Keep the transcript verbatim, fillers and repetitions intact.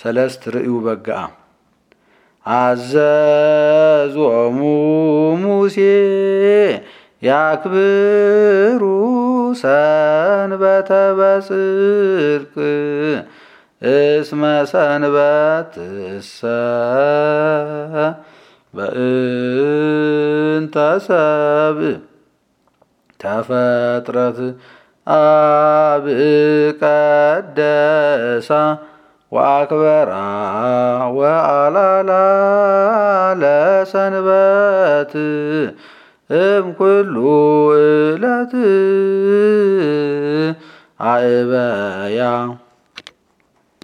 ሰለስት ርእዩ በግአ አዘዞሙ ሙሴ ያክብሩ ሰንበተ በጽድቅ እስመ ሰንበትሰ በእንተ ሰብእ ተፈጥረት አብዕ ቀደሳ ወአክበራ ወአላላ ለሰንበት እምኩሉ ዕለት አእበያ